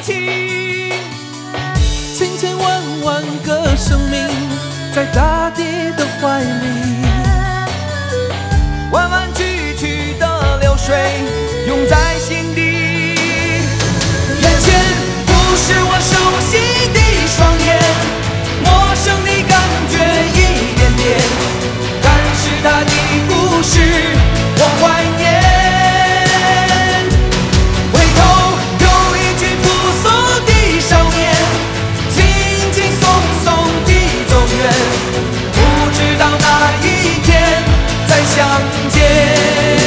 情。千千万万个生命在大地的怀里，弯弯曲曲的流水涌在心底。眼前不是我熟悉的双眼，陌生的感觉一点点，但是他的故事我怀念。回头有一群朴素的少年，轻轻松松地走远，不知道哪一天再相见。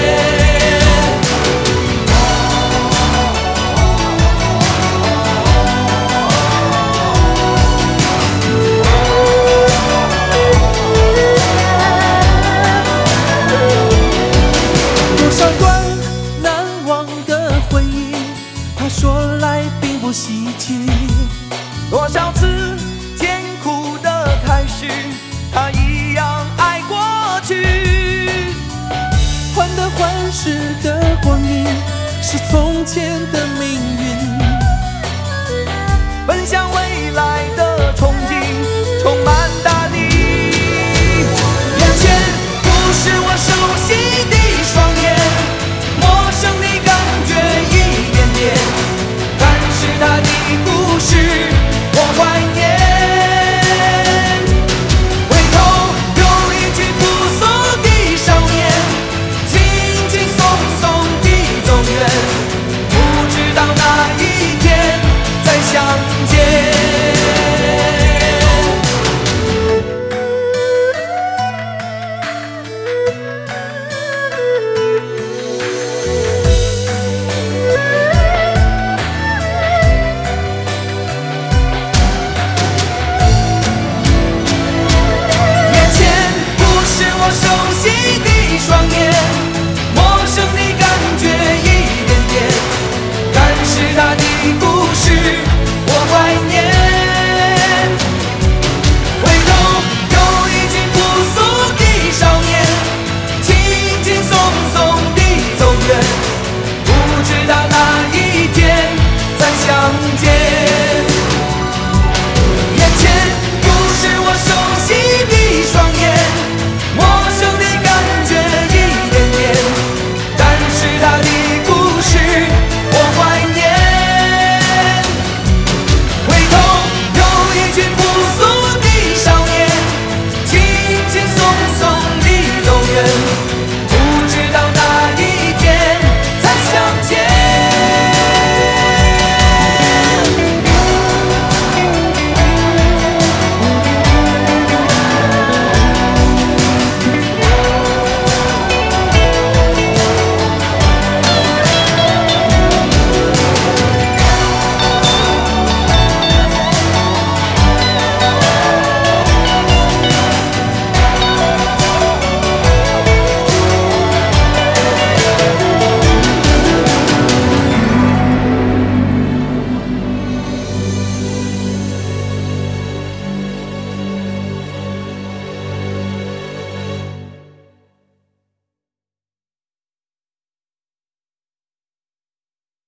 多少段难忘的回忆，他说来并不稀奇。多少次艰苦的开始，他一样爱过去。患得患失的光阴，是从前的命运。